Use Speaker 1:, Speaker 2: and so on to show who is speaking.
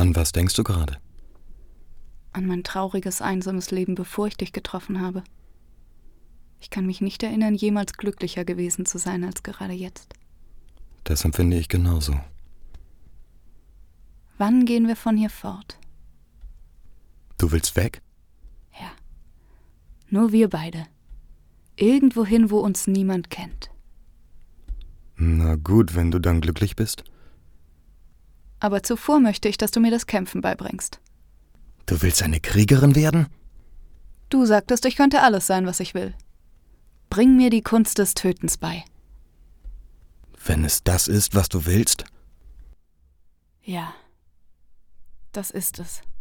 Speaker 1: An was denkst du gerade?
Speaker 2: An mein trauriges, einsames Leben, bevor ich dich getroffen habe. Ich kann mich nicht erinnern, jemals glücklicher gewesen zu sein als gerade jetzt.
Speaker 1: Das empfinde ich genauso.
Speaker 2: Wann gehen wir von hier fort?
Speaker 1: Du willst weg?
Speaker 2: Ja. Nur wir beide. Irgendwohin, wo uns niemand kennt.
Speaker 1: Na gut, wenn du dann glücklich bist.
Speaker 2: Aber zuvor möchte ich, dass du mir das Kämpfen beibringst.
Speaker 1: Du willst eine Kriegerin werden?
Speaker 2: Du sagtest, ich könnte alles sein, was ich will. Bring mir die Kunst des Tötens bei.
Speaker 1: Wenn es das ist, was du willst?
Speaker 2: Ja, das ist es.